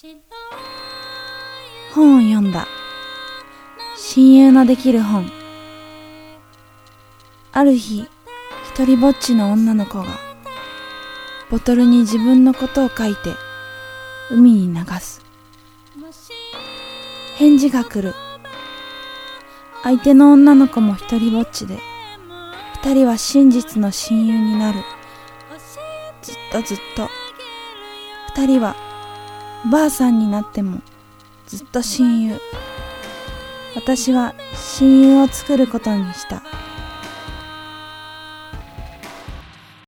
本を読んだ。親友のできる本。ある日、一人ぼっちの女の子がボトルに自分のことを書いて海に流す。返事が来る。相手の女の子も一人ぼっちで、二人は真実の親友になる。ずっとずっと。二人はおばあさんになってもずっと親友。私は親友を作ることにした。